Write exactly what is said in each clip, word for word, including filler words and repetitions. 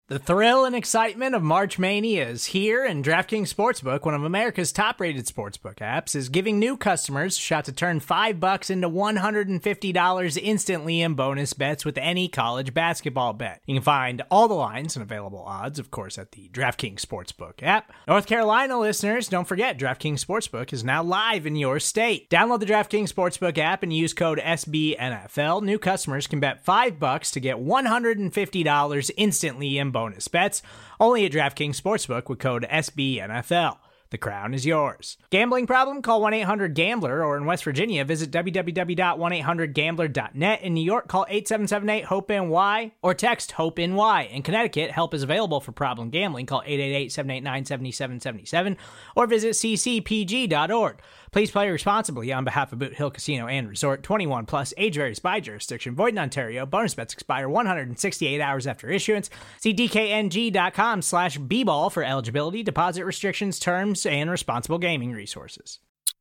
The thrill and excitement of March Mania is here, and DraftKings Sportsbook, one of America's top-rated sportsbook apps, is giving new customers a shot to turn five bucks into one hundred fifty dollars instantly in bonus bets with any college basketball bet. You can find all the lines and available odds, of course, at the DraftKings Sportsbook app. North Carolina listeners, don't forget, DraftKings Sportsbook is now live in your state. Download the DraftKings Sportsbook app and use code S B N F L. New customers can bet five bucks to get one hundred fifty dollars instantly in bonus bets, only at DraftKings Sportsbook with code S B N F L. The crown is yours. Gambling problem? Call one eight hundred gambler, or in West Virginia, visit w w w dot one eight hundred gambler dot net. In New York, call eight seven seven eight hope N Y or text HOPE-NY. In Connecticut, help is available for problem gambling. Call eight eight eight, seven eight nine, seven seven seven seven or visit c c p g dot org. Please play responsibly on behalf of Boot Hill Casino and Resort. twenty-one plus, age varies by jurisdiction. Void in Ontario. Bonus bets expire one hundred sixty-eight hours after issuance. See d k n g dot com slash b ball for eligibility, deposit restrictions, terms, and responsible gaming resources.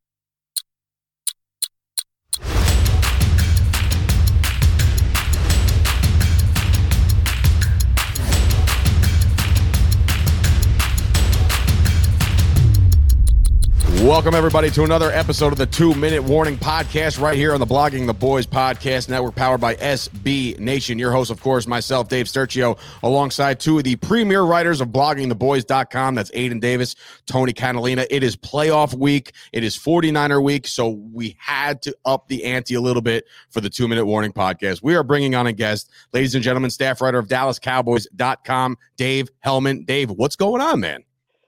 Welcome, everybody, to another episode of the Two-Minute Warning Podcast right here on the Blogging the Boys Podcast Network, powered by S B Nation. Your host, of course, myself, Dave Sturcio, alongside two of the premier writers of blogging the boys dot com. That's Aiden Davis, Tony Catalina. It is playoff week. It is forty-niner week, so we had to up the ante a little bit for the Two-Minute Warning Podcast. We are bringing on a guest, ladies and gentlemen, staff writer of Dallas Cowboys dot com, Dave Hellman. Dave, what's going on, man?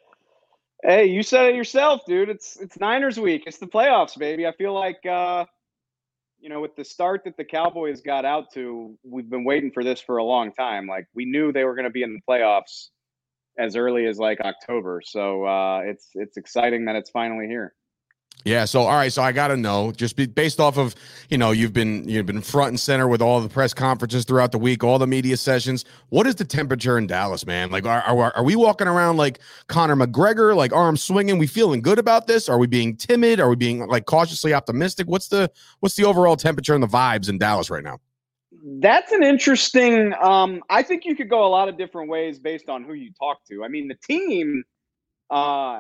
Hey, you said it yourself, dude. It's it's Niners week. It's the playoffs, baby. I feel like, uh, you know, with the start that the Cowboys got out to, we've been waiting for this for a long time. Like, we knew they were going to be in the playoffs as early as, like, October. So uh, it's it's exciting that it's finally here. Yeah, so all right, so I got to know, just be, based off of, you know, you've been you've been front and center with all the press conferences throughout the week, all the media sessions. What is the temperature in Dallas, man? Like, are are, are we walking around like Conor McGregor, like arms swinging? We feeling good about this? Are we being timid? Are we being like cautiously optimistic? What's the what's the overall temperature and the vibes in Dallas right now? That's an interesting. Um, I think you could go a lot of different ways based on who you talk to. I mean, the team. Uh,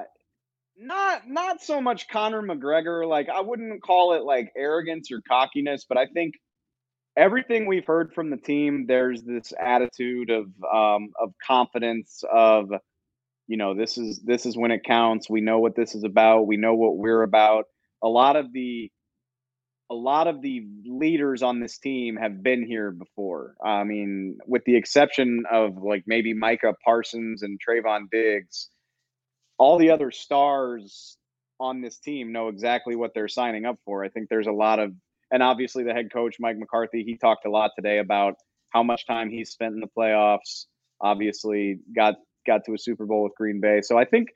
Not not so much Conor McGregor. Like, I wouldn't call it like arrogance or cockiness, but I think everything we've heard from the team, there's this attitude of um, of confidence of, you know, this is this is when it counts. We know what this is about. We know what we're about. A lot of the a lot of the leaders on this team have been here before. I mean, with the exception of like maybe Micah Parsons and Trayvon Diggs, all the other stars on this team know exactly what they're signing up for. I think there's a lot of, and obviously the head coach, Mike McCarthy, he talked a lot today about how much time he's spent in the playoffs, obviously got, got to a Super Bowl with Green Bay. So I think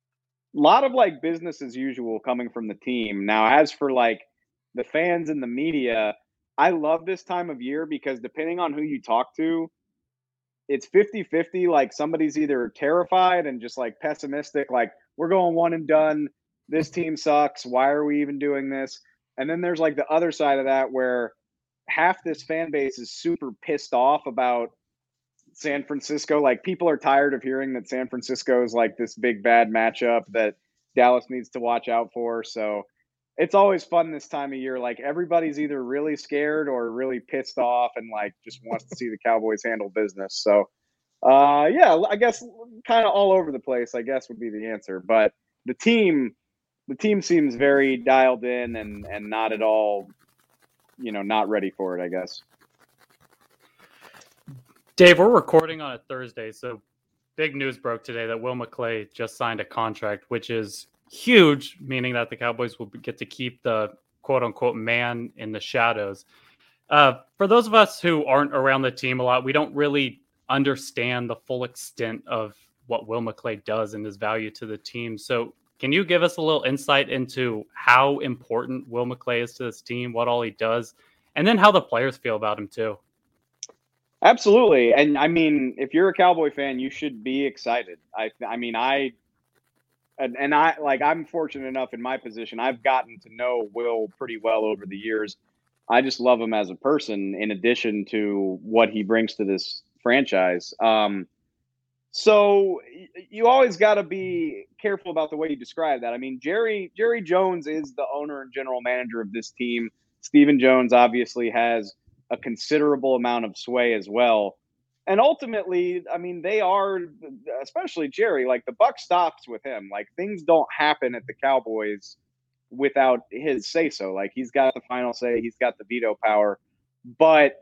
a lot of like business as usual coming from the team. Now, as for like the fans and the media, I love this time of year because depending on who you talk to, it's fifty-fifty. Like, somebody's either terrified and just like pessimistic, like, we're going one and done. This team sucks. Why are we even doing this? And then there's like the other side of that where half this fan base is super pissed off about San Francisco. Like, people are tired of hearing that San Francisco is like this big bad matchup that Dallas needs to watch out for. So it's always fun this time of year. Like, everybody's either really scared or really pissed off and like just wants to see the Cowboys handle business. So, uh, yeah, I guess kind of all over the place, I guess, would be the answer. But the team, the team seems very dialed in and, and not at all, you know, not ready for it, I guess. Dave, we're recording on a Thursday, so big news broke today that Will McClay just signed a contract, which is huge, meaning that the Cowboys will get to keep the quote-unquote man in the shadows. Uh, for those of us who aren't around the team a lot, we don't really understand the full extent of what Will McClay does and his value to the team. So can you give us a little insight into how important Will McClay is to this team, what all he does, and then how the players feel about him too? Absolutely. And I mean, if you're a Cowboy fan, you should be excited. I I mean, I And, and I like I'm fortunate enough in my position. I've gotten to know Will pretty well over the years. I just love him as a person in addition to what he brings to this franchise. Um, So you always got to be careful about the way you describe that. I mean, Jerry Jerry Jones is the owner and general manager of this team. Stephen Jones obviously has a considerable amount of sway as well. And ultimately, I mean, they are, especially Jerry, like the buck stops with him. Like things don't happen at the Cowboys without his say so. Like he's got the final say, he's got the veto power. But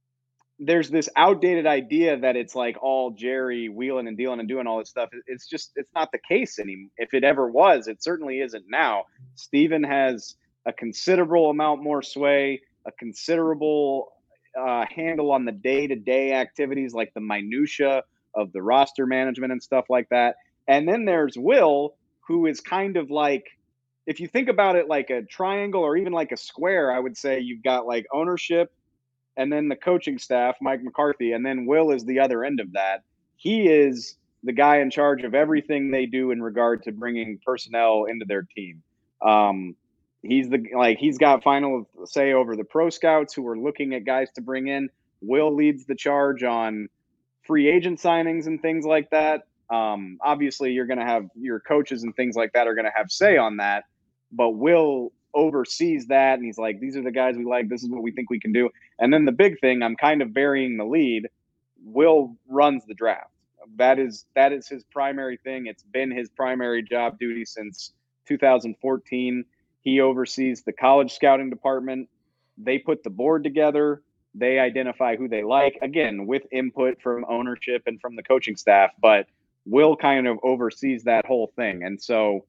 there's this outdated idea that it's like all Jerry wheeling and dealing and doing all this stuff. It's just, it's not the case anymore. If it ever was, it certainly isn't now. Stephen has a considerable amount more sway, a considerable uh, handle on the day-to-day activities, like the minutia of the roster management and stuff like that. And then there's Will, who is kind of like, if you think about it like a triangle or even like a square, I would say you've got like ownership, and then the coaching staff, Mike McCarthy, and then Will is the other end of that. He is the guy in charge of everything they do in regard to bringing personnel into their team. Um, he's the like he's got final say over the pro scouts who are looking at guys to bring in. Will leads the charge on free agent signings and things like that. Um, obviously, you're going to have your coaches and things like that are going to have say on that, but Will oversees that, and he's like, these are the guys we like, this is what we think we can do. And then the big thing, I'm kind of burying the lead, Will runs the draft. That is that is his primary thing. It's been his primary job duty since two thousand fourteen. He oversees the college scouting department. They put the board together. They identify who they like, again, with input from ownership and from the coaching staff, but Will kind of oversees that whole thing. And so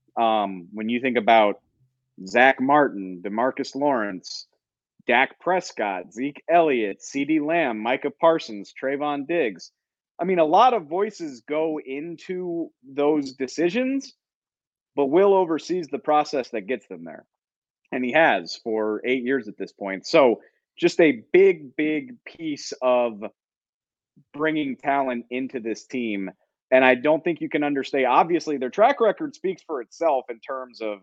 um, when you think about Zach Martin, DeMarcus Lawrence, Dak Prescott, Zeke Elliott, CeeDee Lamb, Micah Parsons, Trayvon Diggs. I mean, a lot of voices go into those decisions, but Will oversees the process that gets them there. And he has for eight years at this point. So just a big, big piece of bringing talent into this team. And I don't think you can understate. Obviously, their track record speaks for itself in terms of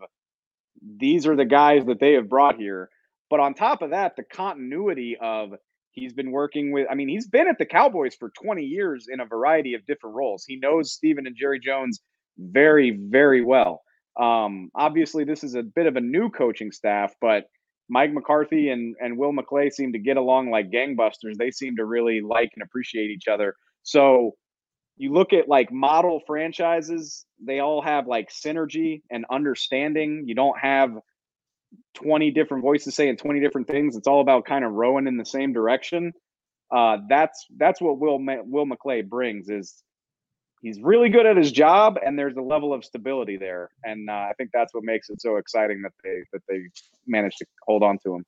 these are the guys that they have brought here. But on top of that, the continuity of he's been working with, I mean, he's been at the Cowboys for twenty years in a variety of different roles. He knows Stephen and Jerry Jones very, very well. Um, obviously, this is a bit of a new coaching staff, but Mike McCarthy and, and Will McClay seem to get along like gangbusters. They seem to really like and appreciate each other. So you look at like model franchises, they all have like synergy and understanding. You don't have twenty different voices saying twenty different things. It's all about kind of rowing in the same direction. Uh, that's that's what Will Will McClay brings. Is he's really good at his job, and there's a level of stability there. And uh, I think that's what makes it so exciting that they that they managed to hold on to him.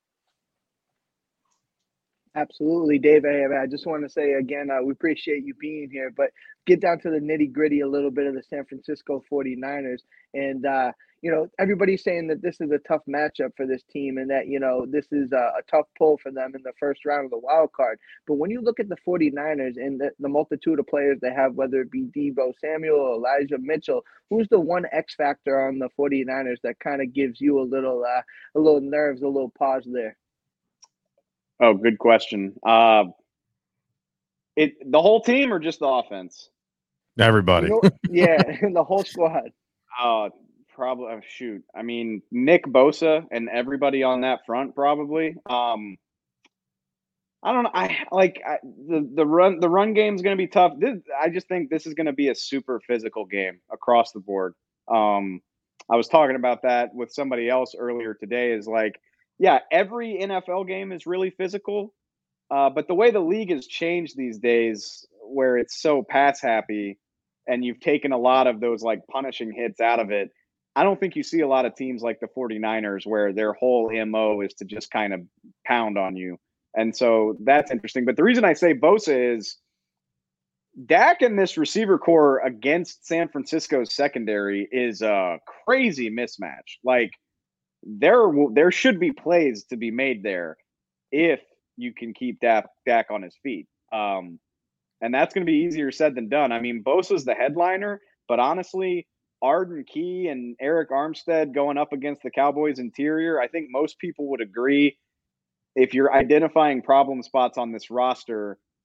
Absolutely, Dave. I, I just want to say again, uh, we appreciate you being here, but get down to the nitty gritty a little bit of the San Francisco forty-niners. And, uh, you know, everybody's saying that this is a tough matchup for this team and that, you know, this is a, a tough pull for them in the first round of the wild card. But when you look at the forty-niners and the, the multitude of players they have, whether it be Deebo Samuel, Elijah Mitchell, who's the one X factor on the forty-niners that kind of gives you a little, uh, a little nerves, a little pause there? Oh, good question. Uh, it the whole team or just the offense? Everybody. You know, yeah, the whole squad. Uh, probably. Oh, shoot. I mean, Nick Bosa and everybody on that front probably. Um, I don't know. I like I, the the run. The run game is going to be tough. This, I just think this is going to be a super physical game across the board. Um, I was talking about that with somebody else earlier today. Is like. Yeah, every N F L game is really physical, uh, but the way the league has changed these days, where it's so pass happy, and you've taken a lot of those like punishing hits out of it, I don't think you see a lot of teams like the forty-niners where their whole M O is to just kind of pound on you. And so that's interesting. But the reason I say Bosa is Dak and this receiver core against San Francisco's secondary is a crazy mismatch. Like, There, there should be plays to be made there if you can keep Dak, Dak on his feet. Um, and that's going to be easier said than done. I mean, Bosa's the headliner, but honestly, Arden Key and Eric Armstead going up against the Cowboys interior, I think most people would agree if you're identifying problem spots on this roster,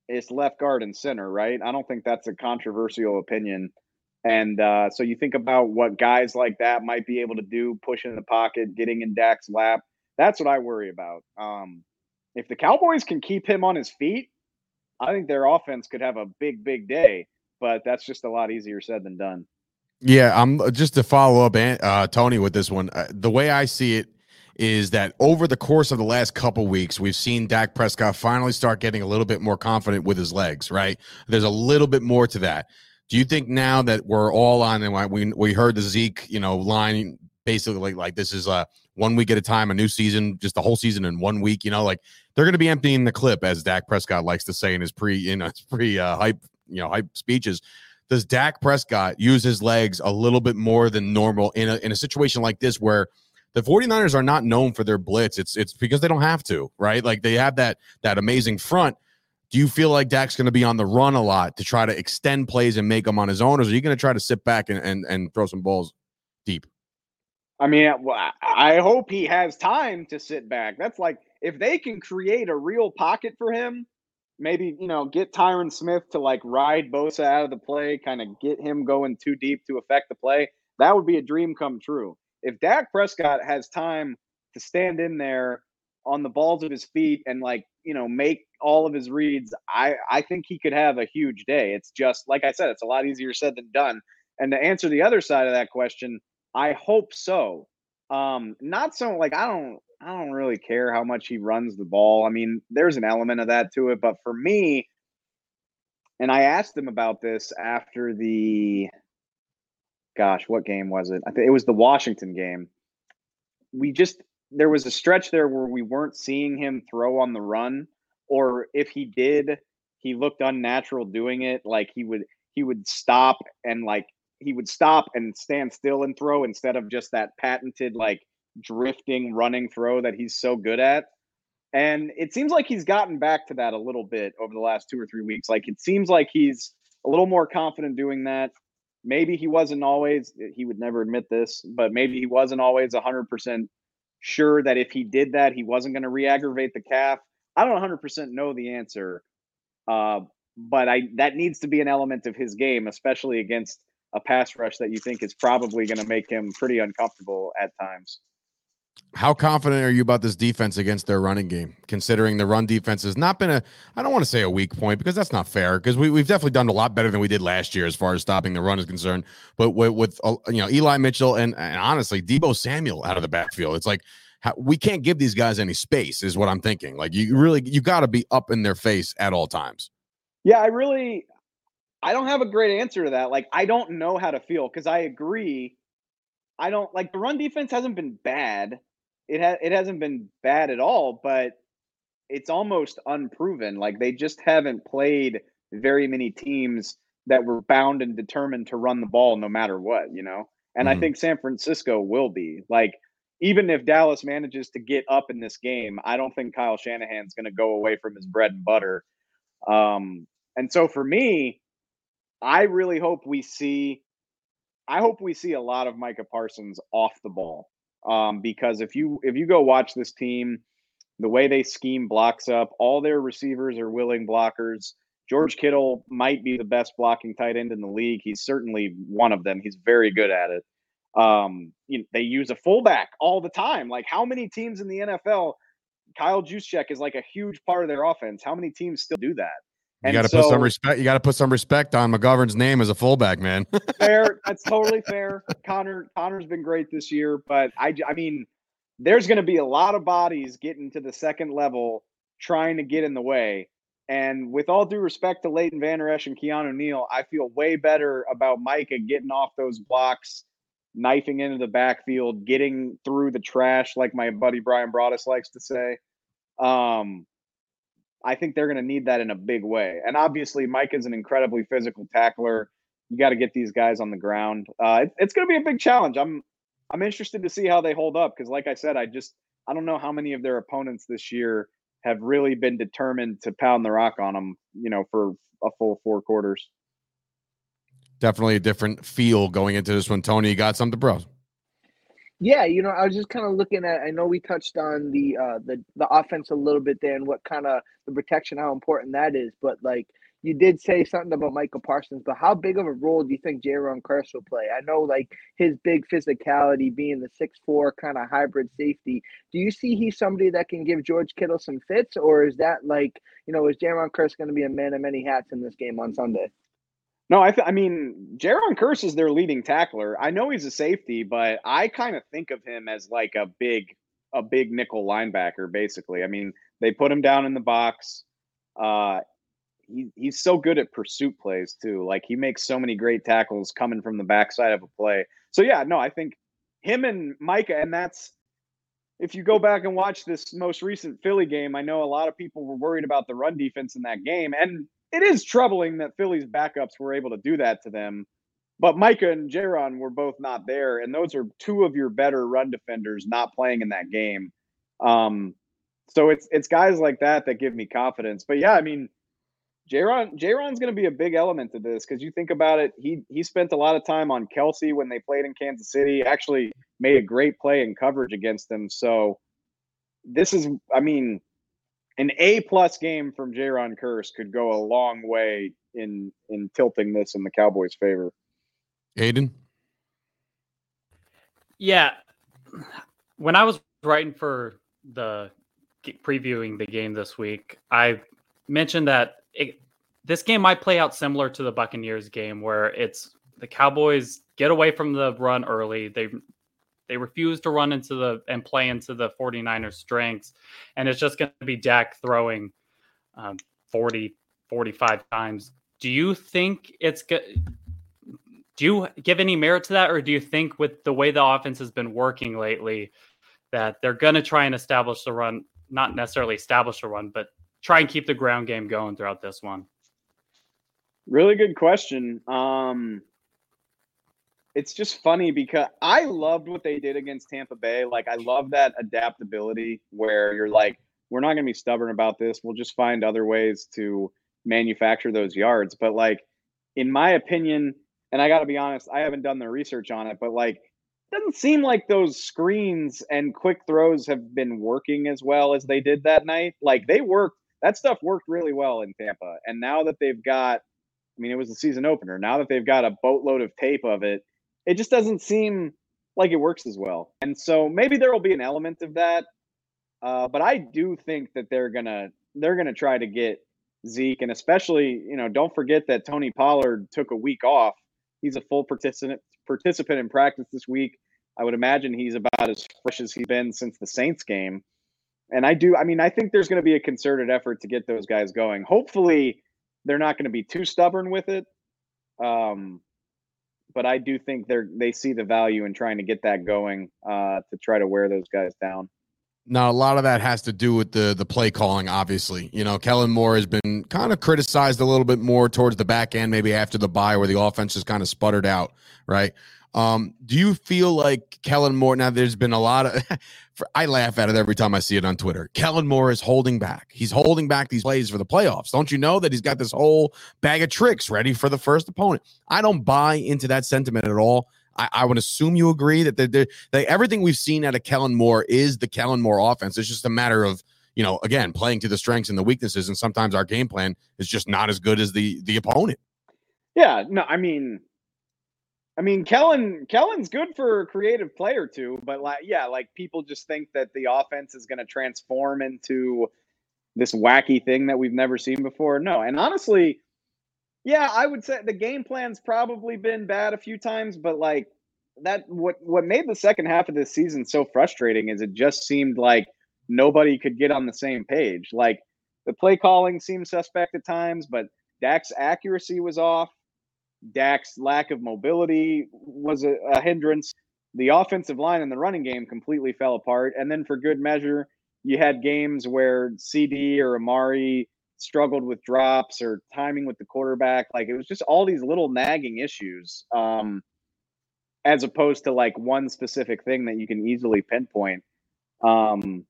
it's left guard and center, right? I don't think that's a controversial opinion. And uh, so you think about what guys like that might be able to do, pushing in the pocket, getting in Dak's lap. That's what I worry about. Um, if the Cowboys can keep him on his feet, I think their offense could have a big, big day. But that's just a lot easier said than done. Yeah, I'm just to follow up, uh, Tony, with this one. Uh, the way I see it is that over the course of the last couple weeks, we've seen Dak Prescott finally start getting a little bit more confident with his legs, right? There's a little bit more to that. Do you think now that we're all on, and we we heard the Zeke, you know, line basically like, like this is a one week at a time, a new season, just the whole season in one week, you know, like they're going to be emptying the clip, as Dak Prescott likes to say in his pre, you know, his pre uh, hype, you know, hype speeches. Does Dak Prescott use his legs a little bit more than normal in a in a situation like this where the 49ers are not known for their blitz? It's it's because they don't have to, right? Like they have that that amazing front. Do you feel like Dak's going to be on the run a lot to try to extend plays and make them on his own, or are you going to try to sit back and, and, and throw some balls deep? I mean, I hope he has time to sit back. That's like, if they can create a real pocket for him, maybe, you know, get Tyron Smith to like ride Bosa out of the play, kind of get him going too deep to affect the play, that would be a dream come true. If Dak Prescott has time to stand in there on the balls of his feet and like, you know, make all of his reads, I, I think he could have a huge day. It's just, like I said, it's a lot easier said than done. And to answer the other side of that question, I hope so. Um, not so like, I don't, I don't really care how much he runs the ball. I mean, there's an element of that to it, but for me, and I asked him about this after the, gosh, what game was it? I think it was the Washington game. We just, there was a stretch there where we weren't seeing him throw on the run, or if he did, he looked unnatural doing it. Like he would, he would stop and like, he would stop and stand still and throw instead of just that patented, like drifting running throw that he's so good at. And it seems like he's gotten back to that a little bit over the last two or three weeks. Like it seems like he's a little more confident doing that. Maybe he wasn't always, he would never admit this, but maybe he wasn't always one hundred percent sure that if he did that, he wasn't going to re-aggravate the calf. I don't one hundred percent know the answer, uh, but I that needs to be an element of his game, especially against a pass rush that you think is probably going to make him pretty uncomfortable at times. How confident are you about this defense against their running game, considering the run defense has not been a, I don't want to say a weak point because that's not fair, because we, we've definitely done a lot better than we did last year as far as stopping the run is concerned. But with, with uh, you know, Eli Mitchell and, and honestly, Deebo Samuel out of the backfield, it's like how, we can't give these guys any space is what I'm thinking. Like you really, you got to be up in their face at all times. Yeah, I really, I don't have a great answer to that. Like, I don't know how to feel because I agree. I don't like the run defense hasn't been bad. It has it hasn't been bad at all, but it's almost unproven. Like they just haven't played very many teams that were bound and determined to run the ball no matter what, you know? And mm-hmm. I think San Francisco will be. Like, even if Dallas manages to get up in this game, I don't think Kyle Shanahan's going to go away from his bread and butter. Um, and so for me, I really hope we see I hope we see a lot of Micah Parsons off the ball. Um, because if you if you go watch this team, the way they scheme blocks up, all their receivers are willing blockers. George Kittle might be the best blocking tight end in the league. He's certainly one of them. He's very good at it. Um, you know, they use a fullback all the time. Like how many teams in the N F L, Kyle Juszczyk is like a huge part of their offense. How many teams still do that? You got to so, put some respect. You got to put some respect on McGovern's name as a fullback, man. Fair. That's totally fair. Connor, Connor's been great this year, but I, I mean, there's going to be a lot of bodies getting to the second level trying to get in the way. And with all due respect to Leighton Vander Esch and Keanu Neal, I feel way better about Micah getting off those blocks, knifing into the backfield, getting through the trash, like my buddy Brian Broaddus likes to say. Um, I think they're going to need that in a big way. And obviously, Mike is an incredibly physical tackler. You got to get these guys on the ground. Uh, it, it's going to be a big challenge. I'm I'm interested to see how they hold up because, like I said, I just I don't know how many of their opponents this year have really been determined to pound the rock on them, you know, for a full four quarters. Definitely a different feel going into this one. Tony, you got something, bro? Yeah, you know, I was just kind of looking at. I know we touched on the uh, the the offense a little bit there, and what kind of the protection, how important that is. But like you did say something about Michael Parsons, but how big of a role do you think Jaron Curse will play? I know like his big physicality, being the six four kind of hybrid safety. Do you see he's somebody that can give George Kittle some fits, or is that like, you know, is Jaron Curse going to be a man of many hats in this game on Sunday? No, I th- I mean, Jaron Curse is their leading tackler. I know he's a safety, but I kind of think of him as like a big a big nickel linebacker, basically. I mean, they put him down in the box. Uh, he, he's so good at pursuit plays too. Like he makes so many great tackles coming from the backside of a play. So yeah, no, I think him and Micah, and that's if you go back and watch this most recent Philly game, I know a lot of people were worried about the run defense in that game, and it is troubling that Philly's backups were able to do that to them. But Micah and Jaron were both not there, and those are two of your better run defenders not playing in that game. Um, so it's it's guys like that that give me confidence. But yeah, I mean, Jaron Jaron's going to be a big element to this because you think about it, he he spent a lot of time on Kelsey when they played in Kansas City. Actually, made a great play in coverage against them. So this is, I mean, an A plus game from Jaron Curse could go a long way in in tilting this in the Cowboys' favor. Aiden? Yeah. When I was writing for the previewing the game this week, I mentioned that it, this game might play out similar to the Buccaneers game, where it's the Cowboys get away from the run early. They they refuse to run into the and play into the 49ers strengths, and it's just going to be Dak throwing um, forty, forty-five times. Do you think it's good? Do you give any merit to that, or do you think with the way the offense has been working lately that they're going to try and establish the run, not necessarily establish the run, but try and keep the ground game going throughout this one? Really good question. Um, it's just funny because I loved what they did against Tampa Bay. Like, I love that adaptability where you're like, we're not going to be stubborn about this. We'll just find other ways to manufacture those yards. But like, in my opinion, and I got to be honest, I haven't done the research on it, but like, it doesn't seem like those screens and quick throws have been working as well as they did that night. Like, they worked, that stuff worked really well in Tampa. And now that they've got, I mean, it was the season opener. Now that they've got a boatload of tape of it, it just doesn't seem like it works as well. And so maybe there will be an element of that. Uh, but I do think that they're gonna they're gonna try to get Zeke, and especially, you know, don't forget that Tony Pollard took a week off. He's a full participant participant in practice this week. I would imagine he's about as fresh as he's been since the Saints game. And I do, I mean, I think there's going to be a concerted effort to get those guys going. Hopefully, they're not going to be too stubborn with it. Um, but I do think they're they see the value in trying to get that going uh, to try to wear those guys down. Now, a lot of that has to do with the the play calling, obviously. You know, Kellen Moore has been kind of criticized a little bit more towards the back end, maybe after the bye where the offense has kind of sputtered out, right? Um, do you feel like Kellen Moore, now there's been a lot of, for, I laugh at it every time I see it on Twitter. Kellen Moore is holding back. He's holding back these plays for the playoffs. Don't you know that he's got this whole bag of tricks ready for the first opponent? I don't buy into that sentiment at all. I, I would assume you agree that they're, they're, they, everything we've seen out of Kellen Moore is the Kellen Moore offense. It's just a matter of, you know, again, playing to the strengths and the weaknesses. And sometimes our game plan is just not as good as the the opponent. Yeah, no, I mean, I mean, Kellen, Kellen's good for a creative player too, but like, yeah, like people just think that the offense is going to transform into this wacky thing that we've never seen before. No, and honestly, yeah, I would say the game plan's probably been bad a few times, but like that, what what made the second half of this season so frustrating is it just seemed like nobody could get on the same page. Like the play calling seemed suspect at times, but Dak's accuracy was off. Dak's lack of mobility was a, a hindrance. The offensive line and the running game completely fell apart. And then for good measure, you had games where C D or Amari struggled with drops or timing with the quarterback. Like it was just all these little nagging issues, um, as opposed to like one specific thing that you can easily pinpoint. Um,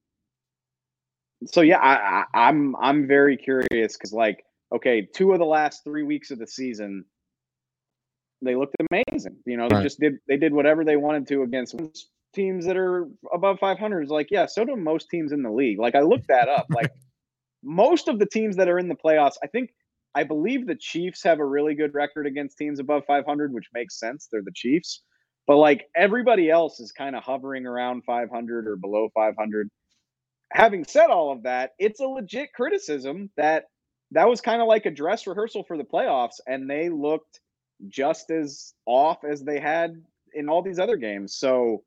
so yeah, I, I, I'm I'm very curious because like okay, two of the last three weeks of the season, they looked amazing. You know, they right. just did they did whatever they wanted to against teams that are above five hundred. Is like, yeah, so do most teams in the league. Like, I looked that up. Like, most of the teams that are in the playoffs, I think, I believe the Chiefs have a really good record against teams above five hundred, which makes sense. They're the Chiefs. But, like, everybody else is kind of hovering around five hundred or below five hundred. Having said all of that, it's a legit criticism that that was kind of like a dress rehearsal for the playoffs, and they looked just as off as they had in all these other games. So,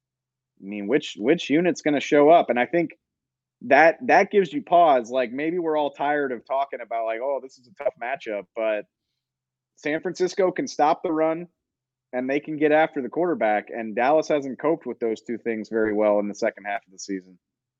I mean, which which unit's going to show up? And I think that that gives you pause. Like, maybe we're all tired of talking about, like, oh, this is a tough matchup, but San Francisco can stop the run and they can get after the quarterback, and Dallas hasn't coped with those two things very well in the second half of the season.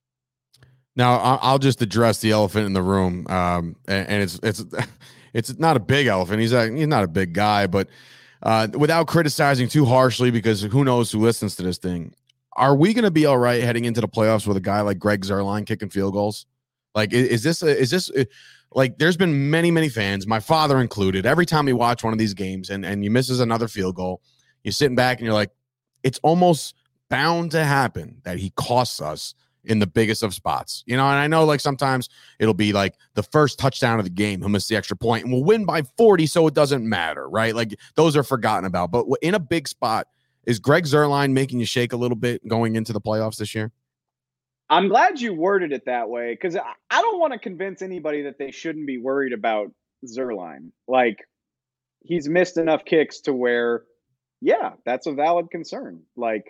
Now, I'll just address the elephant in the room, um, and, and it's it's it's not a big elephant. He's a, he's not a big guy, but uh, without criticizing too harshly, because who knows who listens to this thing. Are we going to be all right heading into the playoffs with a guy like Greg Zuerlein kicking field goals? Like, is, is this a, is this a, like? There's been many many fans, my father included. Every time you watch one of these games and and you misses another field goal, you're sitting back and you're like, it's almost bound to happen that he costs us in the biggest of spots, you know. And I know, like, sometimes it'll be like the first touchdown of the game, he'll miss the extra point and we'll win by forty, so it doesn't matter, right? Like, those are forgotten about. But in a big spot, is Greg Zuerlein making you shake a little bit going into the playoffs this year? I'm glad you worded it that way, because I don't want to convince anybody that they shouldn't be worried about Zuerlein. Like, he's missed enough kicks to where, yeah, that's a valid concern. Like,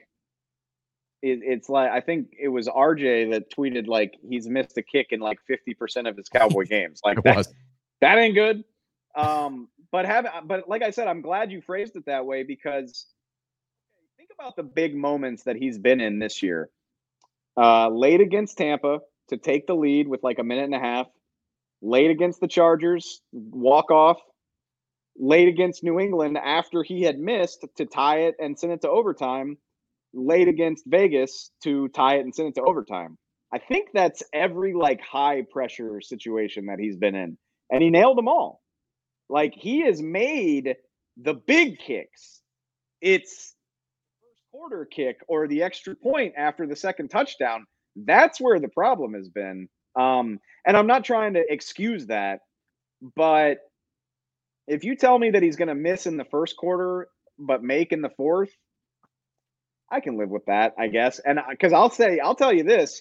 It, it's like, I think it was R J that tweeted, like, he's missed a kick in like fifty percent of his Cowboy games. Like, that, that ain't good. Um, but have, but like I said, I'm glad you phrased it that way, because think about the big moments that he's been in this year. Uh, late against Tampa to take the lead with like a minute and a half. Late against the Chargers, walk off. Late against New England after he had missed to tie it and send it to overtime. Late against Vegas to tie it and send it to overtime. I think that's every like high pressure situation that he's been in, and he nailed them all. Like, he has made the big kicks. It's the first quarter kick or the extra point after the second touchdown. That's where the problem has been. Um, and I'm not trying to excuse that, but if you tell me that he's going to miss in the first quarter but make in the fourth, I can live with that, I guess. And because I'll say, I'll tell you this,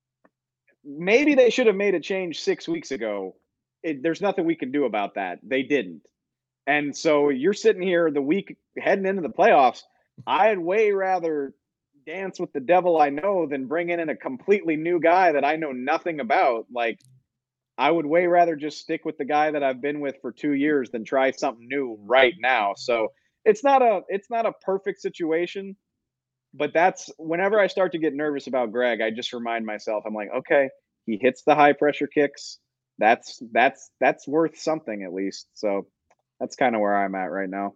maybe they should have made a change six weeks ago. It, there's nothing we can do about that. They didn't. And so you're sitting here the week heading into the playoffs. I'd way rather dance with the devil I know than bring in a completely new guy that I know nothing about. Like, I would way rather just stick with the guy that I've been with for two years than try something new right now. So it's not a, it's not a perfect situation. But that's whenever I start to get nervous about Greg, I just remind myself, I'm like, okay, he hits the high pressure kicks. That's that's that's worth something at least. So that's kind of where I'm at right now.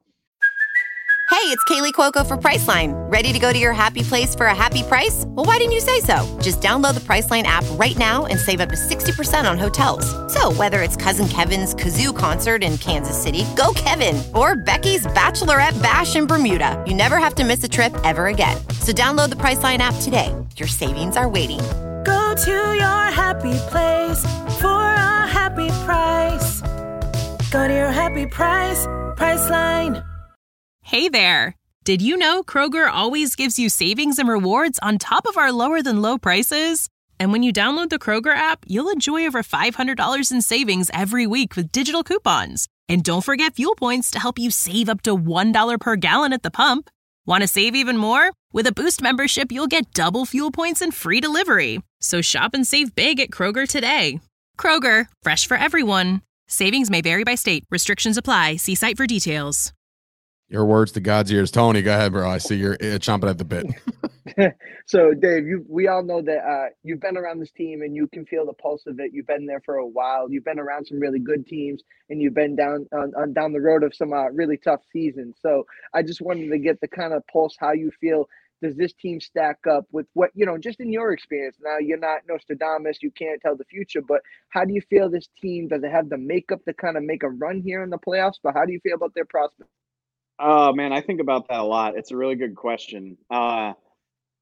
Hey, it's Kaylee Cuoco for Priceline. Ready to go to your happy place for a happy price? Well, why didn't you say so? Just download the Priceline app right now and save up to sixty percent on hotels. So whether it's Cousin Kevin's Kazoo Concert in Kansas City, go Kevin, or Becky's Bachelorette Bash in Bermuda, you never have to miss a trip ever again. So download the Priceline app today. Your savings are waiting. Go to your happy place for a happy price. Go to your happy price, Priceline. Hey there. Did you know Kroger always gives you savings and rewards on top of our lower than low prices? And when you download the Kroger app, you'll enjoy over five hundred dollars in savings every week with digital coupons. And don't forget fuel points to help you save up to one dollar per gallon at the pump. Want to save even more? With a Boost membership, you'll get double fuel points and free delivery. So shop and save big at Kroger today. Kroger, fresh for everyone. Savings may vary by state. Restrictions apply. See site for details. Your words to God's ears. Tony, go ahead, bro. I see you're uh, chomping at the bit. So, Dave, you we all know that uh, you've been around this team and you can feel the pulse of it. You've been there for a while. You've been around some really good teams, and you've been down on, on down the road of some uh, really tough seasons. So I just wanted to get the kind of pulse, how you feel. Does this team stack up with what, you know, just in your experience? Now, you're not Nostradamus. You can't tell the future, but how do you feel this team? Does it have the makeup to kind of make a run here in the playoffs? But how do you feel about their prospects? Oh, man, I think about that a lot. It's a really good question. Uh,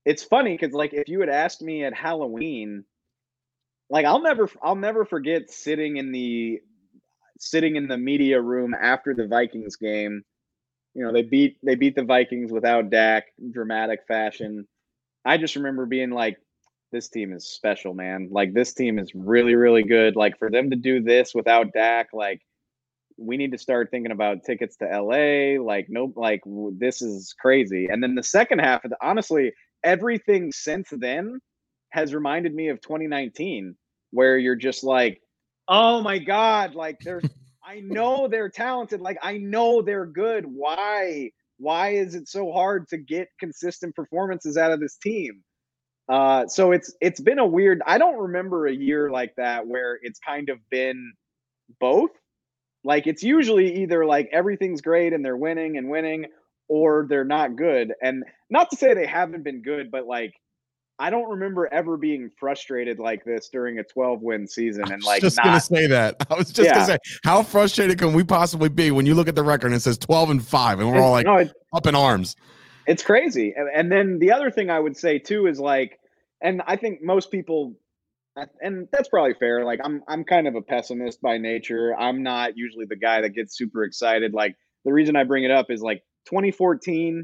it's funny because like if you had asked me at Halloween, like I'll never I'll never forget sitting in the sitting in the media room after the Vikings game. You know, they beat they beat the Vikings without Dak, dramatic fashion. I just remember being like, this team is special, man. Like this team is really, really good. Like for them to do this without Dak, like we need to start thinking about tickets to L A. Like, no, like this is crazy. And then the second half of the, honestly, everything since then has reminded me of twenty nineteen, where you're just like, oh my God, like there's, I know they're talented. Like I know they're good. Why, why is it so hard to get consistent performances out of this team? Uh, so it's, it's been a weird, I don't remember a year like that where it's kind of been both. Like it's usually either like everything's great and they're winning and winning, or they're not good. And not to say they haven't been good, but like I don't remember ever being frustrated like this during a twelve win season. And like, just not, gonna say that. I was just yeah. gonna say, how frustrated can we possibly be when you look at the record and it says twelve and five, and we're all like no, it, up in arms? It's crazy. And, and then the other thing I would say too is like, and I think most people, and that's probably fair. Like I'm, I'm kind of a pessimist by nature. I'm not usually the guy that gets super excited. Like the reason I bring it up is like twenty fourteen.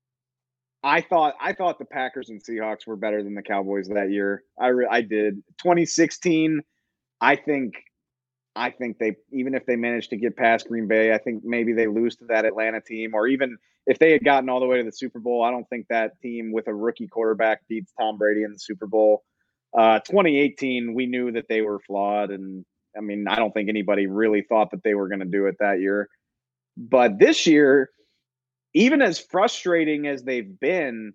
I thought, I thought the Packers and Seahawks were better than the Cowboys that year. I, re- I did. twenty sixteen. I think, I think they, even if they managed to get past Green Bay, I think maybe they lose to that Atlanta team, or even if they had gotten all the way to the Super Bowl, I don't think that team with a rookie quarterback beats Tom Brady in the Super Bowl. Uh, twenty eighteen, we knew that they were flawed. And I mean, I don't think anybody really thought that they were going to do it that year. But this year, even as frustrating as they've been,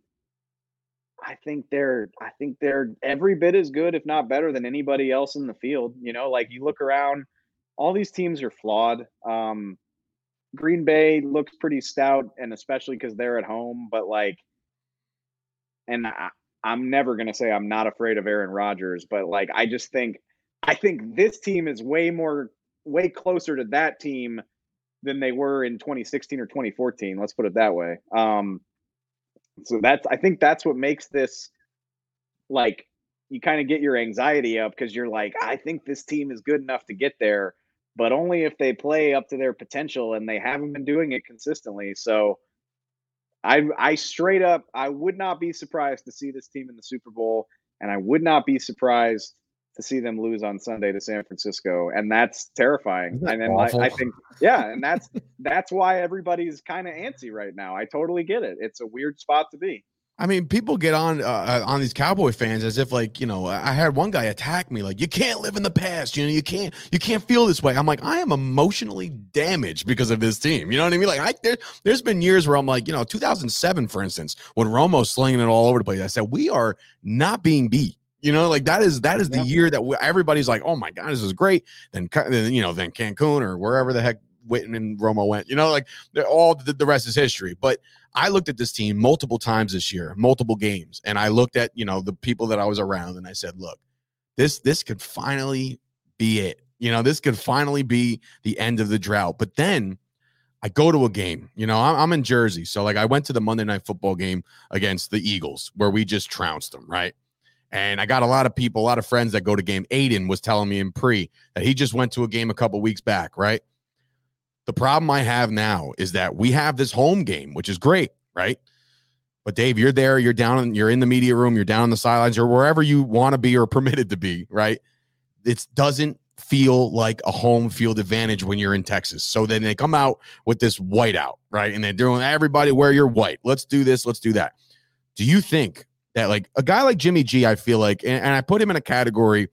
I think they're, I think they're every bit as good, if not better than anybody else in the field. You know, like you look around, all these teams are flawed. Um, Green Bay looks pretty stout, and especially because they're at home, but like, and I, I'm never going to say I'm not afraid of Aaron Rodgers, but like, I just think, I think this team is way more, way closer to that team than they were in twenty sixteen or twenty fourteen. Let's put it that way. Um, so that's, I think that's what makes this, like, you kind of get your anxiety up because you're like, I think this team is good enough to get there, but only if they play up to their potential, and they haven't been doing it consistently. So I, I straight up, I would not be surprised to see this team in the Super Bowl, and I would not be surprised to see them lose on Sunday to San Francisco. And that's terrifying. And then like, I think, yeah. And that's, that's why everybody's kind of antsy right now. I totally get it. It's a weird spot to be. I mean, people get on uh, on these Cowboy fans as if, like, you know, I had one guy attack me like, you can't live in the past, you know, you can't you can't feel this way. I'm like, I am emotionally damaged because of this team. You know what I mean? Like, I, there, there's been years where I'm like, you know, two thousand seven, for instance, when Romo's slinging it all over the place, I said, we are not being beat. You know, like that is that is the yeah. year that we, everybody's like, oh my God, this is great. Then, then you know, then Cancun or wherever the heck Witten and Romo went, you know, like all the, the rest is history. But I looked at this team multiple times this year, multiple games, and I looked at, you know, the people that I was around, and I said, look, this this could finally be it. You know, this could finally be the end of the drought. But then I go to a game, you know, I'm, I'm in Jersey. So like I went to the Monday Night Football game against the Eagles where we just trounced them, right? And I got a lot of people, a lot of friends that go to game. Aiden was telling me in pre that he just went to a game a couple weeks back, right? The problem I have now is that we have this home game, which is great, right? But Dave, you're there, you're down, you're in the media room, you're down on the sidelines, or wherever you want to be or permitted to be, right? It doesn't feel like a home field advantage when you're in Texas. So then they come out with this whiteout, right? And they're doing, everybody wear your white. Let's do this, let's do that. Do you think that like a guy like Jimmy G, I feel like, and, and I put him in a category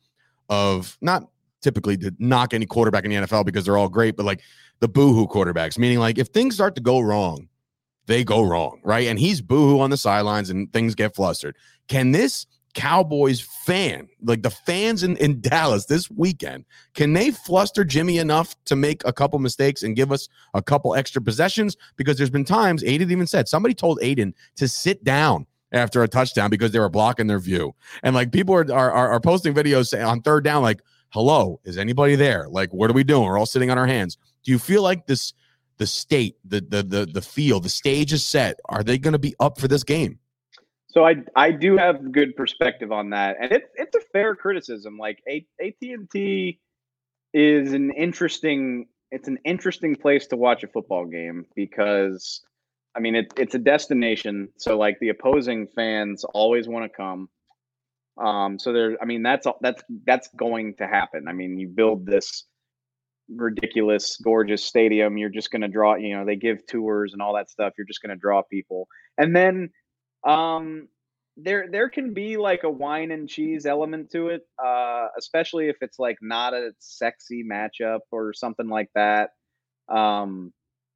of not typically to knock any quarterback in the N F L because they're all great, but like the boohoo quarterbacks, meaning like if things start to go wrong, they go wrong, right? And he's boohoo on the sidelines and things get flustered. Can this Cowboys fan, like the fans in, in Dallas this weekend, can they fluster Jimmy enough to make a couple mistakes and give us a couple extra possessions? Because there's been times, Aiden even said, somebody told Aiden to sit down after a touchdown because they were blocking their view. And like people are are, are posting videos on third down like, hello, is anybody there? Like, what are we doing? We're all sitting on our hands. Do you feel like this, the state, the the the the field, the stage is set? Are they going to be up for this game? So I I do have good perspective on that, and it's it's a fair criticism. Like A T and T is an interesting it's an interesting place to watch a football game because I mean it, it's a destination. So like the opposing fans always want to come. Um, so there I mean that's that's that's going to happen. I mean you build this ridiculous, gorgeous stadium, you're just going to draw. You know they give tours and all that stuff. You're just going to draw people, and then. Um, there there can be like a wine and cheese element to it, uh, especially if it's like not a sexy matchup or something like that. Um,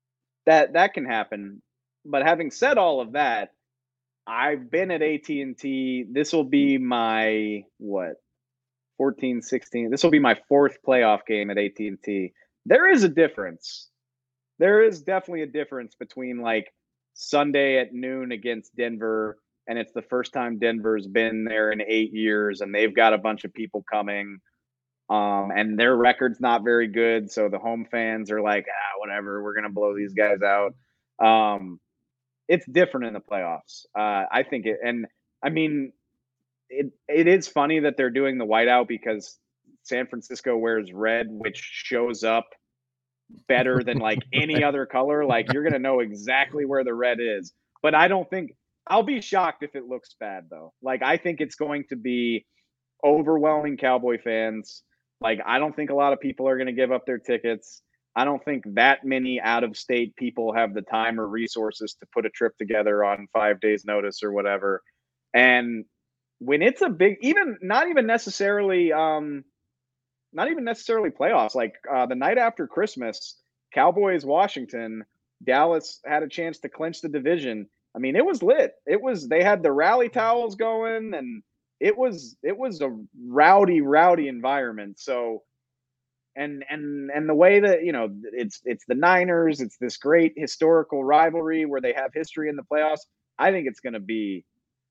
that that can happen. But having said all of that, I've been at A T and T. This will be my what fourteen, sixteen. This will be my fourth playoff game at A T and T. There is a difference. There is definitely a difference between like Sunday at noon against Denver, and it's the first time Denver's been there in eight years, and they've got a bunch of people coming, um, and their record's not very good, so the home fans are like, ah, whatever, we're gonna blow these guys out. Um, it's different in the playoffs. Uh, I think it, and I mean, it it is funny that they're doing the whiteout because San Francisco wears red, which shows up better than like any other color. Like you're going to know exactly where the red is, but I don't think I'll be shocked if it looks bad though. Like I think it's going to be overwhelming Cowboy fans. Like I don't think a lot of people are going to give up their tickets. I don't think that many out of state people have the time or resources to put a trip together on five days notice or whatever. And when it's a big, even not even necessarily, um, Not even necessarily playoffs. Like uh, the night after Christmas, Cowboys, Washington, Dallas had a chance to clinch the division. I mean, it was lit. It was they had the rally towels going, and it was it was a rowdy, rowdy environment. So, and and and the way that you know it's it's the Niners. It's this great historical rivalry where they have history in the playoffs. I think it's going to be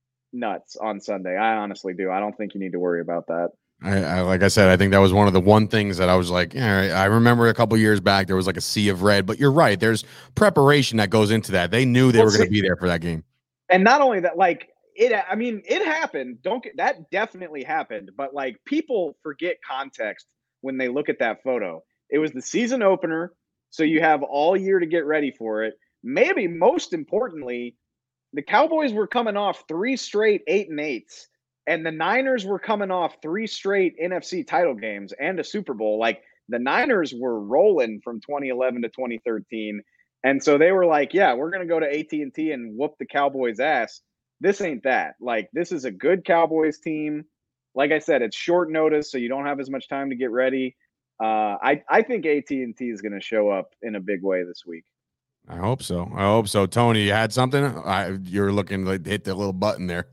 nuts on Sunday. I honestly do. I don't think you need to worry about that. I, I like I said, I think that was one of the one things that I was like, all right, I remember a couple years back there was like a sea of red, but you're right. There's preparation that goes into that. They knew they well, were going to be there for that game. And not only that, like it, I mean, it happened. Don't get that definitely happened, but like people forget context when they look at that photo. It was the season opener, so you have all year to get ready for it. Maybe most importantly, the Cowboys were coming off three straight eight and eights. And the Niners were coming off three straight N F C title games and a Super Bowl. Like the Niners were rolling from twenty eleven to twenty thirteen. And so they were like, yeah, we're going to go to A T and T and whoop the Cowboys' ass. This ain't that. Like this is a good Cowboys team. Like I said, it's short notice, so you don't have as much time to get ready. Uh, I, I think A T and T is going to show up in a big way this week. I hope so. I hope so. Tony, you had something? I, you're looking to hit the little button there.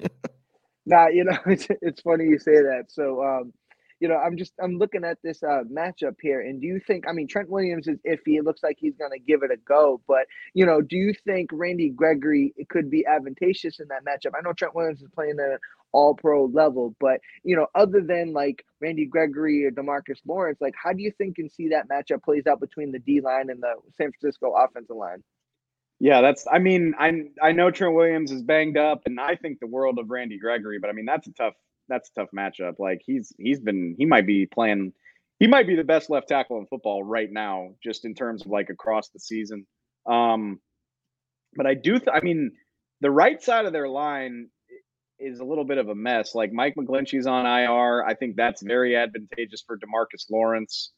Nah, you know, it's, it's funny you say that. So, um, you know, I'm just I'm looking at this uh, matchup here, and do you think? I mean, Trent Williams is iffy. It looks like he's going to give it a go, but you know, do you think Randy Gregory could be advantageous in that matchup? I know Trent Williams is playing at an All-Pro level, but you know, other than like Randy Gregory or DeMarcus Lawrence, like how do you think and see that matchup plays out between the D line and the San Francisco offensive line? Yeah, that's. I mean, I I know Trent Williams is banged up, and I think the world of Randy Gregory. But I mean, that's a tough that's a tough matchup. Like he's he's been he might be playing, he might be the best left tackle in football right now, just in terms of like across the season. Um, but I do. Th- I mean, the right side of their line is a little bit of a mess. Like Mike McGlinchey's on I R. I think that's very advantageous for DeMarcus Lawrence.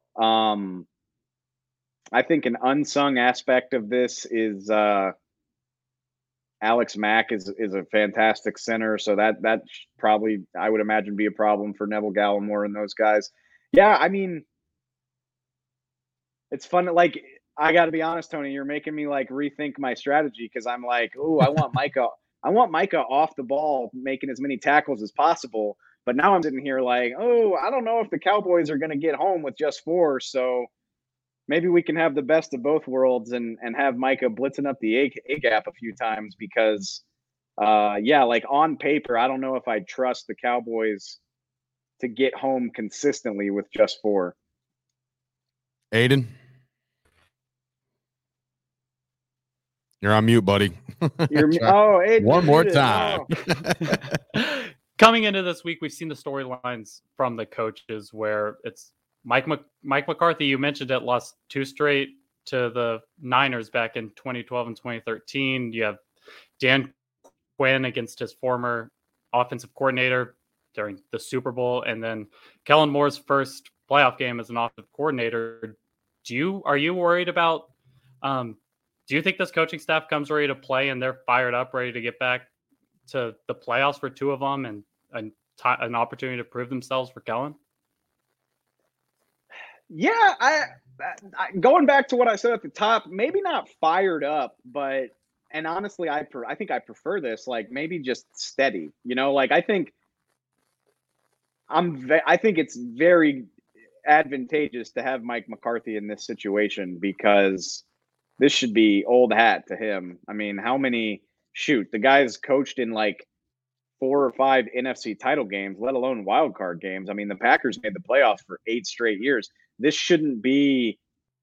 Um. I think an unsung aspect of this is uh, Alex Mack is is a fantastic center, so that that probably I would imagine be a problem for Neville Gallimore and those guys. Yeah, I mean, it's fun. Like I got to be honest, Tony, you're making me like rethink my strategy because I'm like, oh, I want Micah, I want Micah off the ball, making as many tackles as possible. But now I'm sitting here like, oh, I don't know if the Cowboys are going to get home with just four, so. Maybe we can have the best of both worlds and, and have Micah blitzing up the A, A gap a few times because, uh, yeah, like on paper, I don't know if I trust the Cowboys to get home consistently with just four. Aiden? You're on mute, buddy. You're, oh, Aiden, one you're more muted. time. Oh. Coming into this week, we've seen the storylines from the coaches where it's Mike Mc, Mike McCarthy. You mentioned it, lost two straight to the Niners back in twenty twelve and twenty thirteen. You have Dan Quinn against his former offensive coordinator during the Super Bowl, and then Kellen Moore's first playoff game as an offensive coordinator. Do you are you worried about? Um, do you think this coaching staff comes ready to play and they're fired up, ready to get back to the playoffs for two of them and, and t- an opportunity to prove themselves for Kellen? Yeah, I, I going back to what I said at the top, maybe not fired up, but and honestly, I per, I think I prefer this, like maybe just steady. You know, like I think I'm ve- I think it's very advantageous to have Mike McCarthy in this situation because this should be old hat to him. I mean, how many shoot the guy's coached in like four or five N F C title games, let alone wild card games. I mean, the Packers made the playoffs for eight straight years. This shouldn't be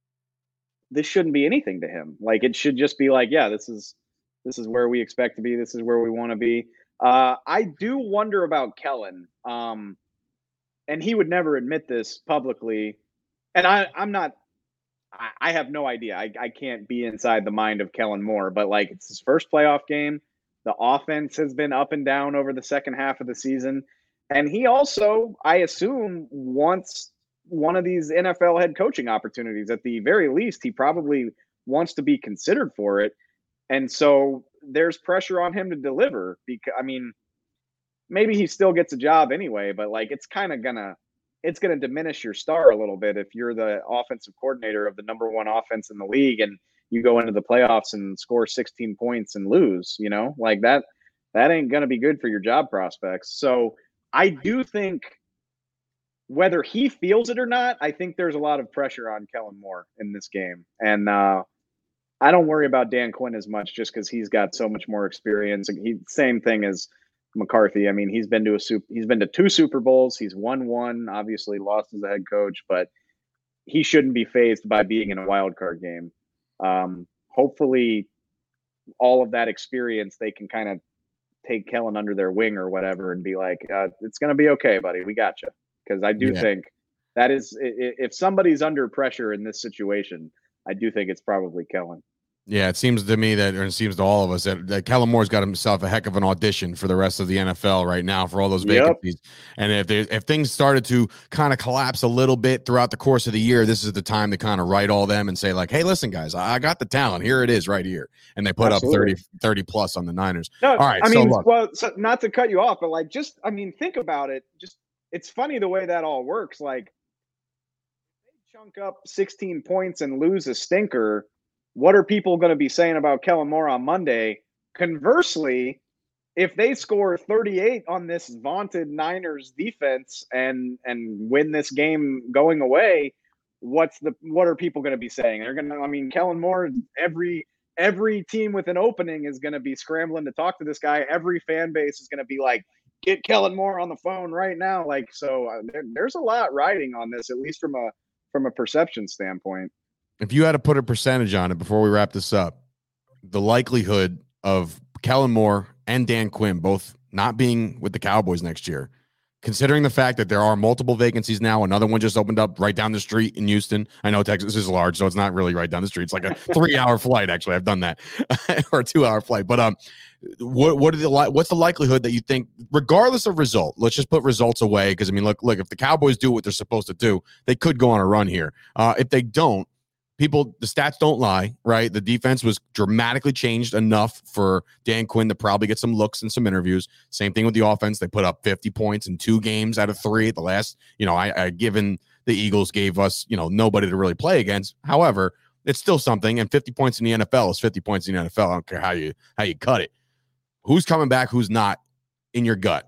this shouldn't be anything to him. Like it should just be like, yeah, this is this is where we expect to be. This is where we want to be. Uh, I do wonder about Kellen. Um, and he would never admit this publicly. And I, I'm not I, I have no idea. I, I can't be inside the mind of Kellen Moore, but like it's his first playoff game. The offense has been up and down over the second half of the season. And he also, I assume, wants one of these N F L head coaching opportunities. At the very least, he probably wants to be considered for it. And so there's pressure on him to deliver because, I mean, maybe he still gets a job anyway, but like it's kind of gonna, it's going to diminish your star a little bit if you're the offensive coordinator of the number one offense in the league and you go into the playoffs and score sixteen points and lose, you know, like that, that ain't going to be good for your job prospects. So I do think whether he feels it or not, I think there's a lot of pressure on Kellen Moore in this game. And uh, I don't worry about Dan Quinn as much just because he's got so much more experience. He same thing as McCarthy. I mean, he's been to a super, he's been to two Super Bowls. He's won one, obviously lost as a head coach, but he shouldn't be fazed by being in a wild card game. Um, hopefully all of that experience, they can kind of take Kellen under their wing or whatever and be like, uh, it's going to be okay, buddy. We got you. Because I do yeah. think that is, if somebody's under pressure in this situation, I do think it's probably Kellen. Yeah, it seems to me that, or it seems to all of us, that, that Kellen Moore's got himself a heck of an audition for the rest of the N F L right now for all those vacancies. Yep. And if they, if things started to kind of collapse a little bit throughout the course of the year, this is the time to kind of write all them and say like, hey, listen, guys, I got the talent. Here it is right here. And they put Absolutely. up thirty, thirty plus on the Niners. No, all right. I so mean, look. well, so not to cut you off, but like, just, I mean, think about it. Just, it's funny the way that all works. Like, they chunk up sixteen points and lose a stinker. What are people going to be saying about Kellen Moore on Monday? Conversely, if they score thirty-eight on this vaunted Niners defense and and win this game going away, what's the what are people going to be saying? They're going to, I mean, Kellen Moore, every every team with an opening is going to be scrambling to talk to this guy. Every fan base is going to be like, get Kellen Moore on the phone right now. Like, so uh, there, there's a lot riding on this, at least from a from a perception standpoint. If you had to put a percentage on it before we wrap this up, the likelihood of Kellen Moore and Dan Quinn both not being with the Cowboys next year, considering the fact that there are multiple vacancies now, another one just opened up right down the street in Houston. I know Texas is large, so it's not really right down the street. It's like a three-hour flight, actually. I've done that, or a two-hour flight. But um, what what are the what's the likelihood that you think, regardless of result, let's just put results away, because I mean, look, look, if the Cowboys do what they're supposed to do, they could go on a run here. Uh, if they don't, people, the stats don't lie, right? The defense was dramatically changed enough for Dan Quinn to probably get some looks and some interviews. Same thing with the offense. They put up fifty points in two games out of three at the last, you know, I, I given the Eagles gave us, you know, nobody to really play against. However, it's still something, and fifty points in the N F L is fifty points in the N F L. I don't care how you, how you cut it. Who's coming back? Who's not in your gut?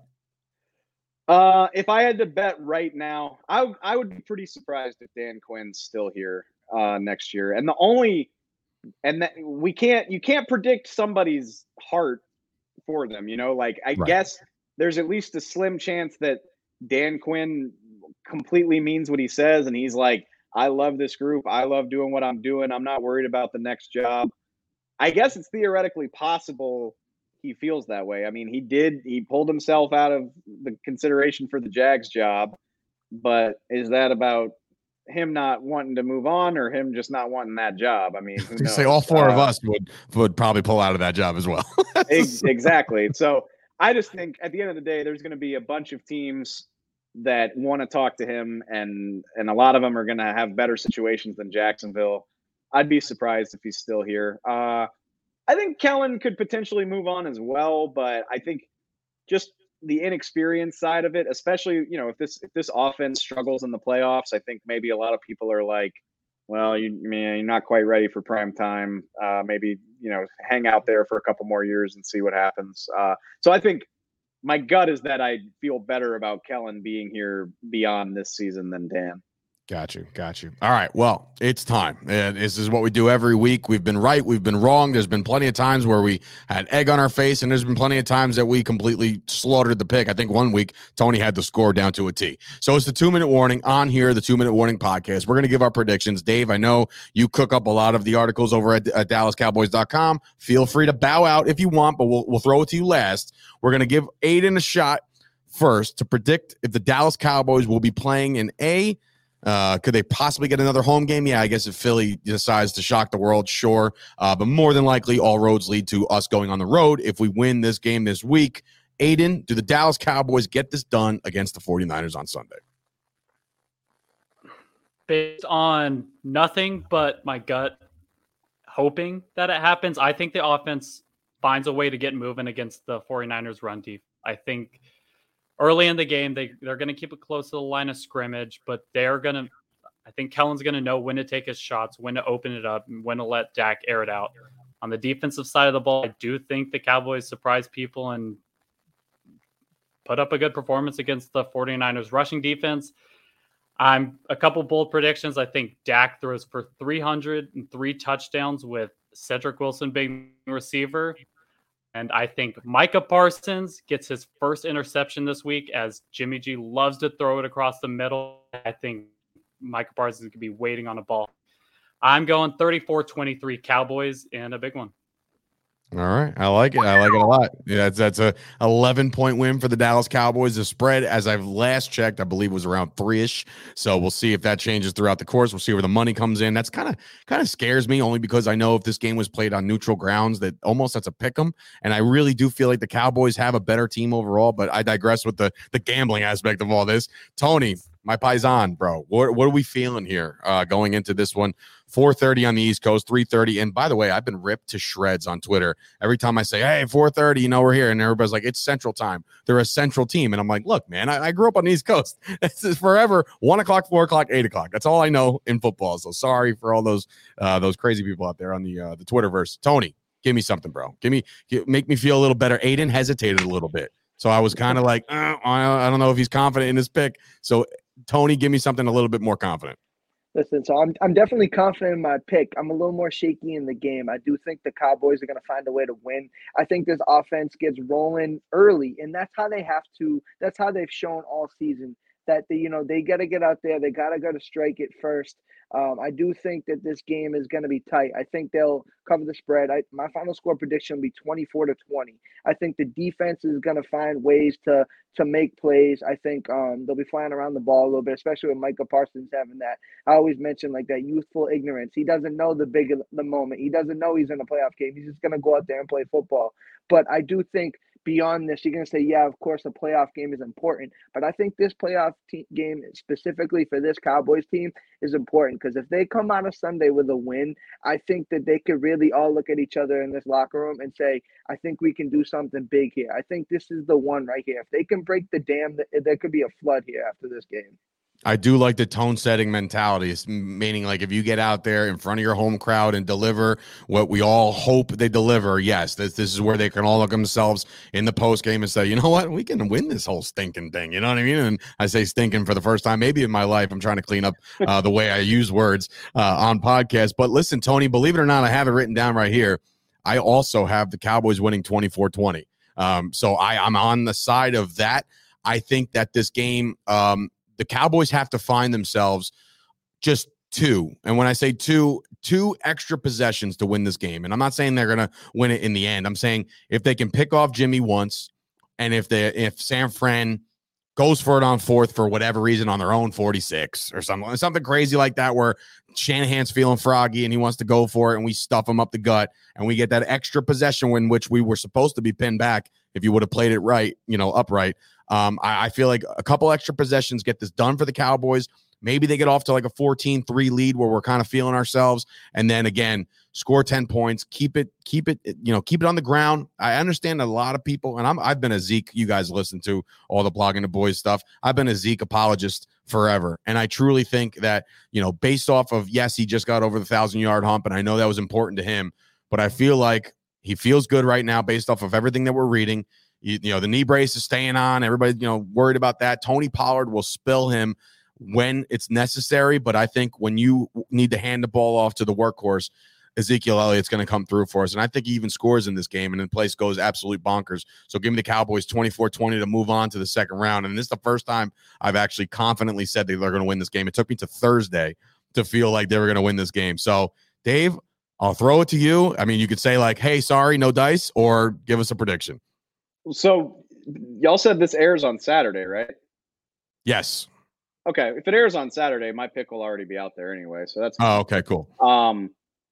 Uh, if I had to bet right now, I, I would be pretty surprised if Dan Quinn's still here uh, next year. And the only, and that we can't, you can't predict somebody's heart for them. You know, like I right. guess there's at least a slim chance that Dan Quinn completely means what he says. And he's like, I love this group. I love doing what I'm doing. I'm not worried about the next job. I guess it's theoretically possible he feels that way. I mean, he did, he pulled himself out of the consideration for the Jags job, but is that about him not wanting to move on or him just not wanting that job? I mean, who You knows? say all four uh, of us would would probably pull out of that job as well. ex- exactly. So I just think at the end of the day, there's going to be a bunch of teams that want to talk to him, and and a lot of them are going to have better situations than Jacksonville. I'd be surprised if he's still here. Uh, I think Kellen could potentially move on as well, but I think just the inexperienced side of it, especially, you know, if this if this offense struggles in the playoffs, I think maybe a lot of people are like, well, you man, you're not quite ready for prime time. Uh, maybe, you know, hang out there for a couple more years and see what happens. Uh, so I think my gut is that I feel better about Kellen being here beyond this season than Dan. Got you. Got you. All right. Well, it's time. And this is what we do every week. We've been right. We've been wrong. There's been plenty of times where we had egg on our face, and there's been plenty of times that we completely slaughtered the pick. I think one week Tony had the score down to a T. So it's the two-minute warning on here, the two-minute warning podcast. We're going to give our predictions. Dave, I know you cook up a lot of the articles over at, at Dallas Cowboys dot com. Feel free to bow out if you want, but we'll, we'll throw it to you last. We're going to give Aiden a shot first to predict if the Dallas Cowboys will be playing in A, Uh, could they possibly get another home game? Yeah, I guess if Philly decides to shock the world, sure. Uh, but more than likely, all roads lead to us going on the road if we win this game this week. Aiden, do the Dallas Cowboys get this done against the 49ers on Sunday? Based on nothing but my gut hoping that it happens, I think the offense finds a way to get moving against the 49ers run deep. I think early in the game, they, they're going to keep it close to the line of scrimmage, but they're going to – I think Kellen's going to know when to take his shots, when to open it up, and when to let Dak air it out. On the defensive side of the ball, I do think the Cowboys surprise people and put up a good performance against the 49ers rushing defense. I'm a couple bold predictions. I think Dak throws for three hundred three touchdowns with Cedric Wilson being receiver. And I think Micah Parsons gets his first interception this week, as Jimmy G loves to throw it across the middle. I think Micah Parsons could be waiting on a ball. I'm going thirty-four twenty-three Cowboys and a big one. All right. I like it. I like it a lot. Yeah, that's, that's a eleven point win for the Dallas Cowboys. The spread, as I've last checked, I believe was around three-ish. So we'll see if that changes throughout the course. We'll see where the money comes in. That's kind of kind of scares me, only because I know if this game was played on neutral grounds, that almost that's a pick 'em. And I really do feel like the Cowboys have a better team overall, but I digress with the, the gambling aspect of all this. Tony, my paisan, bro, what, what are we feeling here uh, going into this one? four thirty on the East Coast, three thirty. And by the way, I've been ripped to shreds on Twitter. Every time I say, hey, four thirty, you know, we're here. And everybody's like, it's Central Time. They're a Central team. And I'm like, look, man, I, I grew up on the East Coast. This is forever. one o'clock, four o'clock, eight o'clock. That's all I know in football. So sorry for all those uh, those crazy people out there on the, uh, the Twitterverse. Tony, give me something, bro. Give me, give, make me feel a little better. Aiden hesitated a little bit. So I was kind of like, uh, I don't know if he's confident in his pick. So Tony, give me something a little bit more confident. Listen, so I'm I'm definitely confident in my pick. I'm a little more shaky in the game. I do think the Cowboys are going to find a way to win. I think this offense gets rolling early, and that's how they have to. That's how they've shown all season that they, you know, they got to get out there. They got to go to strike it first. Um, I do think that this game is going to be tight. I think they'll cover the spread. I, my final score prediction will be twenty-four to twenty. I think the defense is going to find ways to to make plays. I think um, they'll be flying around the ball a little bit, especially with Micah Parsons having that. I always mention like that youthful ignorance. He doesn't know the big the moment. He doesn't know he's in a playoff game. He's just going to go out there and play football. But I do think beyond this, you're going to say, yeah, of course, a playoff game is important. But I think this playoff te- game specifically for this Cowboys team is important, because if they come out of Sunday with a win, I think that they could really all look at each other in this locker room and say, I think we can do something big here. I think this is the one right here. If they can break the dam, there could be a flood here after this game. I do like the tone setting mentality, meaning like if you get out there in front of your home crowd and deliver what we all hope they deliver, yes, this, this is where they can all look themselves in the post game and say, you know what, we can win this whole stinking thing. You know what I mean? And I say stinking for the first time, maybe in my life. I'm trying to clean up uh, the way I use words uh, on podcasts. But listen, Tony, believe it or not, I have it written down right here. I also have the Cowboys winning twenty-four twenty. Um, so I, I'm on the side of that. I think that this game, um, the Cowboys have to find themselves just two. And when I say two, two extra possessions to win this game, and I'm not saying they're going to win it in the end. I'm saying if they can pick off Jimmy once, and if they if San Fran goes for it on fourth for whatever reason on their own forty-six or something, something crazy like that, where Shanahan's feeling froggy and he wants to go for it, and we stuff him up the gut, and we get that extra possession win, which we were supposed to be pinned back if you would have played it right, you know, upright. Um, I, I feel like a couple extra possessions get this done for the Cowboys. Maybe they get off to like a fourteen three lead where we're kind of feeling ourselves, and then again score ten points, keep it, keep it, you know, keep it on the ground. I understand a lot of people, and I'm, I've been a Zeke, you guys listen to all the Blogging the Boys stuff. I've been a Zeke apologist forever. And I truly think that, you know, based off of, yes, he just got over the thousand yard hump, and I know that was important to him, but I feel like he feels good right now based off of everything that we're reading. You, you know, the knee brace is staying on. Everybody, you know, worried about that. Tony Pollard will spill him when it's necessary. But I think when you need to hand the ball off to the workhorse, Ezekiel Elliott's going to come through for us. And I think he even scores in this game, and the place goes absolute bonkers. So give me the Cowboys twenty-four twenty to move on to the second round. And this is the first time I've actually confidently said that they're going to win this game. It took me to Thursday to feel like they were going to win this game. So, Dave, I'll throw it to you. I mean, you could say like, hey, sorry, no dice, or give us a prediction. So y'all said this airs on Saturday, right? Yes. Okay. If it airs on Saturday, my pick will already be out there anyway. So that's oh, okay, cool. Um,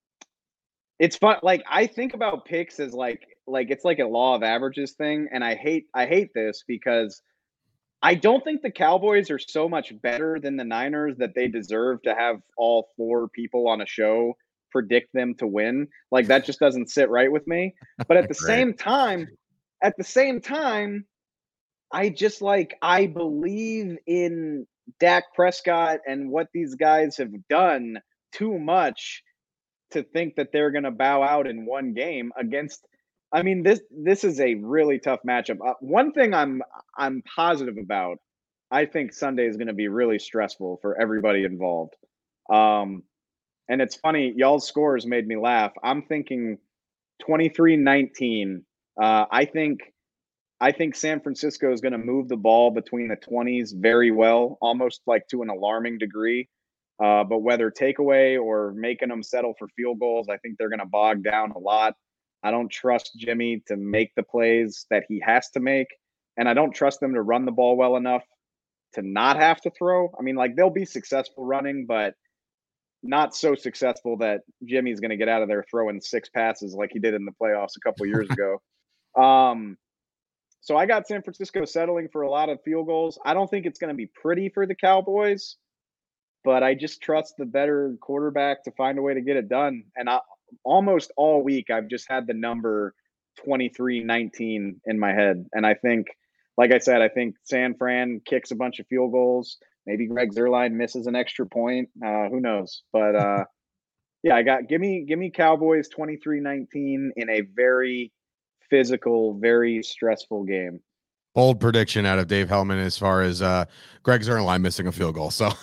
it's fun. Like, I think about picks as like, like it's like a law of averages thing. And I hate, I hate this because I don't think the Cowboys are so much better than the Niners that they deserve to have all four people on a show predict them to win. Like, that just doesn't sit right with me. But at the same time, at the same time, I just like, I believe in Dak Prescott and what these guys have done too much to think that they're going to bow out in one game against, I mean, this, this is a really tough matchup. Uh, one thing I'm, I'm positive about, I think Sunday is going to be really stressful for everybody involved. Um, and it's funny, y'all's scores made me laugh. I'm thinking twenty-three nineteen. Uh, I think, I think San Francisco is going to move the ball between the twenties very well, almost like to an alarming degree. Uh, but whether takeaway or making them settle for field goals, I think they're going to bog down a lot. I don't trust Jimmy to make the plays that he has to make. And I don't trust them to run the ball well enough to not have to throw. I mean, like, they'll be successful running, but not so successful that Jimmy's going to get out of there throwing six passes like he did in the playoffs a couple years ago. Um, so I got San Francisco settling for a lot of field goals. I don't think it's going to be pretty for the Cowboys, but I just trust the better quarterback to find a way to get it done. And I, almost all week, I've just had the number twenty-three nineteen in my head. And I think, like I said, I think San Fran kicks a bunch of field goals. Maybe Greg Zuerlein misses an extra point. Uh, who knows? But uh, yeah, I got, give me, give me Cowboys twenty-three nineteen in a very physical, very stressful game. Bold prediction out of Dave Hellman as far as uh, Greg Zuerlein missing a field goal. So,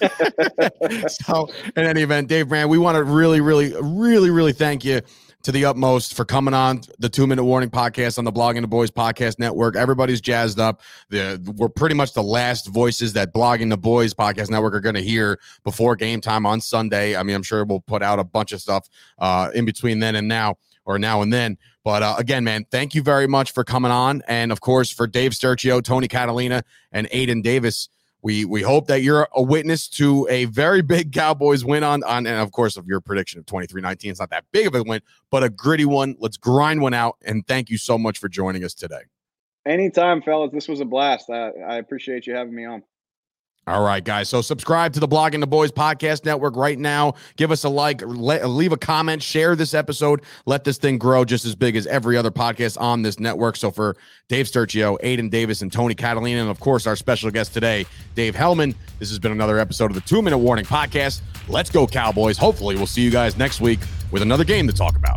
so in any event, Dave Brand, we want to really, really, really, really thank you to the utmost for coming on the Two Minute Warning podcast on the Blogging the Boys podcast network. Everybody's jazzed up. The, we're pretty much the last voices that Blogging the Boys podcast network are going to hear before game time on Sunday. I mean, I'm sure we'll put out a bunch of stuff uh, in between then and now, or now and then. But uh, again, man, thank you very much for coming on. And of course, for Dave Sturcio, Tony Catalina, and Aiden Davis, we we hope that you're a witness to a very big Cowboys win on, on and of course, of your prediction of twenty-three nineteen. It's not that big of a win, but a gritty one. Let's grind one out. And thank you so much for joining us today. Anytime, fellas. This was a blast. I, I appreciate you having me on. All right, guys. So subscribe to the Blogging the Boys podcast network right now. Give us a like, le- leave a comment, share this episode. Let this thing grow just as big as every other podcast on this network. So for Dave Sturcio, Aiden Davis, and Tony Catalina, and of course our special guest today, Dave Hellman, this has been another episode of the Two Minute Warning podcast. Let's go, Cowboys. Hopefully we'll see you guys next week with another game to talk about.